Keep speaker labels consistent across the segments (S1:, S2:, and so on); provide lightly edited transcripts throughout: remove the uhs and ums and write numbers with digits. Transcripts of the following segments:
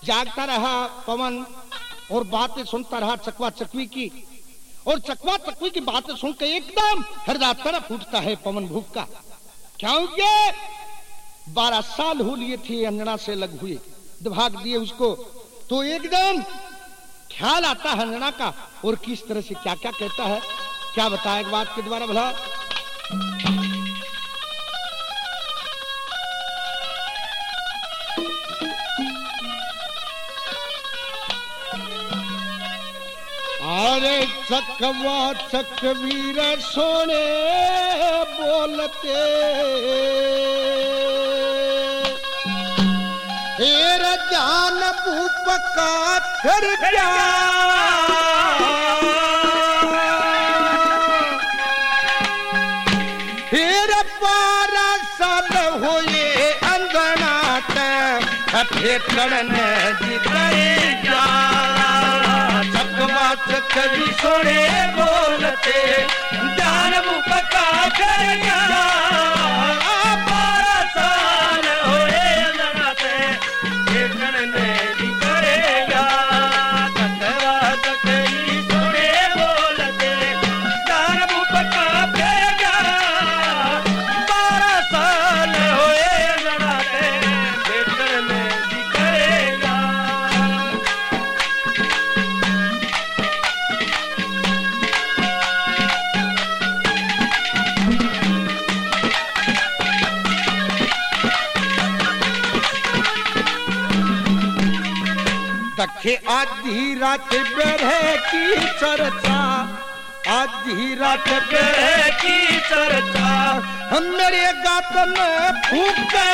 S1: जागता रहा पवन और बातें सुनता रहा चकवा चकवी की, और चकवा चकवी की बातें सुनकर एकदम हृदय तरफ उठता है पवन भूख का। क्योंकि 12 साल हो लिए थे अंजना से लग हुए, भाग दिए उसको, तो एकदम ख्याल आता है अंजना का, और किस तरह से क्या क्या कहता है, क्या बताया एक बात के द्वारा भला। अरे चकवा चकवीर सोने बोलते, हेरा जान भूप का फिर क्या, हेरा 12 साल हुए अंगना फेटन जितरे जा, चकवा चकवी सोने बोलते, जान भूप का फिर क्या, 12 साल हुए अंगना फेटन जितरेगा, चकवा चकवी सोने बोलते, जान भूप का फिर क्या, 12 साल हुए अंगना फेटन जितरेगा। तखे आधी रात बेरे की चर्चा, आधी रात बेरे की चर्चा, मेरे गात में फूके,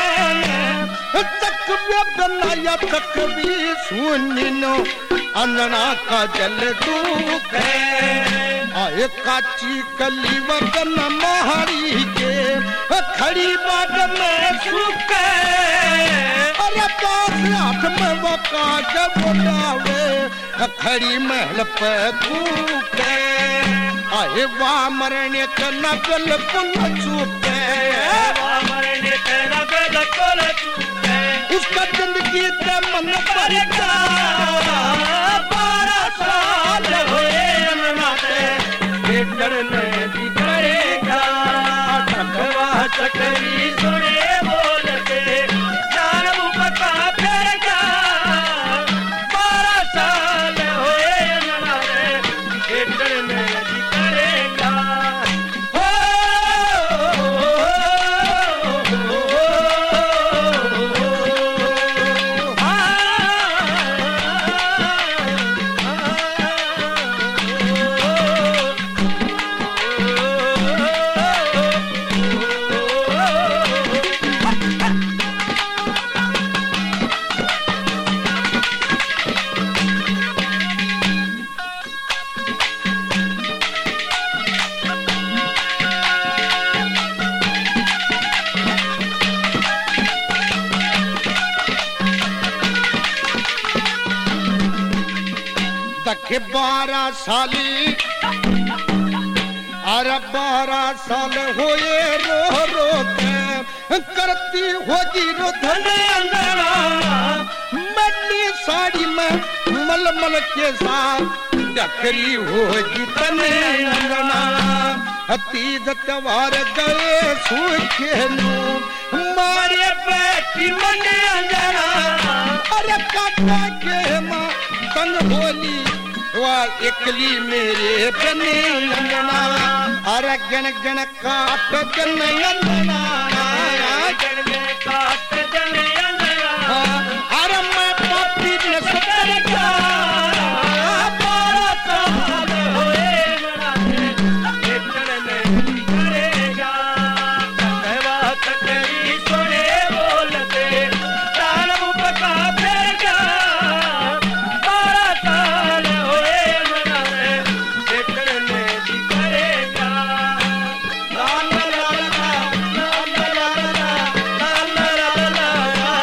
S1: चकवे बनाया चकवी सुनिनो, अंगना का जल दूखे, आए काची कली वतन महारी के, खड़ी बाट में सूखे, अरे पास हाथ में वो काज बोलावे, खड़ी महल पे कूके, आए वाह मरने का न बिल्कुल चूके, वाह मरने का न बिल्कुल चूके, उसका जिंदगी से मन पर जा, 12 साल हुए मनाते, बेटर नहीं करेगा, चकवा चकवी सुने बोलते, जान भूप का फिर क्या, 12 साल हुए मनाते, बेटर नहीं करेगा। तखे 12 साली, अरे 12 साल हुए रो रो के, करती होगी रुधन अंगना, मल्ली साड़ी में मलमल के साथ, डकरी होगी तने अंगना, तीज त्योहार गए सूखे नो, मारे बेटी मन अंगना, अरे काका के माँ संग होली, वाह एकली मेरे बने अंगना, अरे गण गण काट जन अंगना, गण गण काट जन अंगना, अरे मैं पापी न सतर जा, 12 साल हुए मनाते, बेटर नहीं करेगा, चकवा चकवी सुने बोलते, जान भूप का फिर क्या, 12 साल हुए मनाते, बेटर नहीं करेगा। ला ला ला ला ला ला ला ला ला ला ला ला ला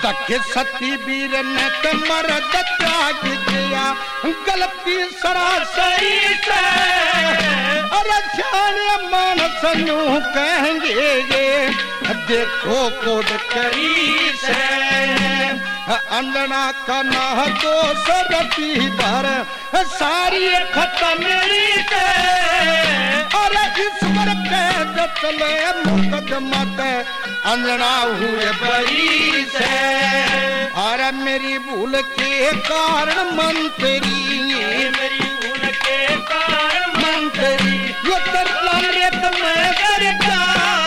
S1: तके सती वीर ने कमर त्याग दिया गलती सरासरी से अरे जाने मानस यूं कहेंगे ये देखो कोड करी से अंजना का ना तो सरती भर सारी खत्म मेरी से अरे ईश्वर के चले मुकदमा ते अंजना हुए बड़ी से अरे मेरी भूल के कारण मंत्री मेरी भूल के कारण मंत्री ये तरला रेत में करता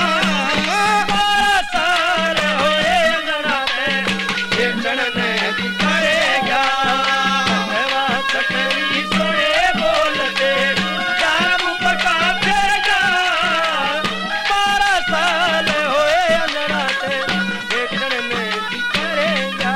S1: सार होए अंजना पे ये चढ़ने दिखाएगा बात करी सोए बोलते चार मुपका फेरगा 12 साल होए अंजना पे ये चढ़ने दिखाएगा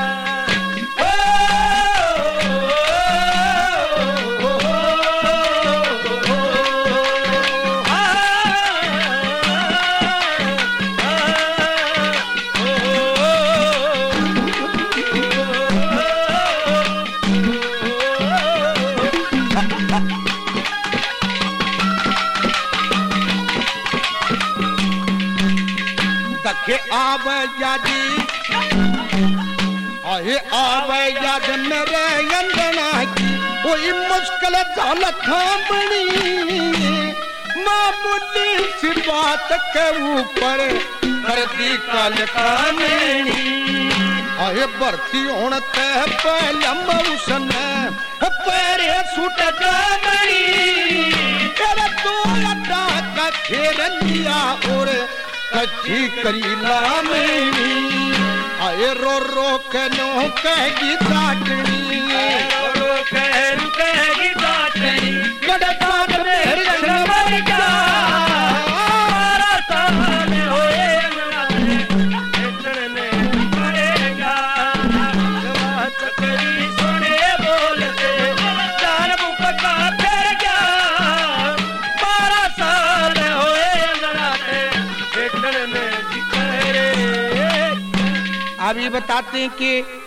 S1: तके आवैया जी आए आवैया मेरे अंजना की कोई मुश्किल दौलत थामनी मामूली सी बात के ऊपर कर दी कल काननी आए भर्ती होने ते पहले उसने पैरे सूट जामनी तेरा तो अड्डा का खेल लिया और कच्ची करीला मेरी आए रो रो के नो कहेगी दाटनी रो रो कहेगी दाटनी कड़का मेरे जनवर का 12 साल होए चढ़ने पड़ेगा बात करी सुने बोलते चार मुपका फेर गया 12 साल होए अभी बताते हैं कि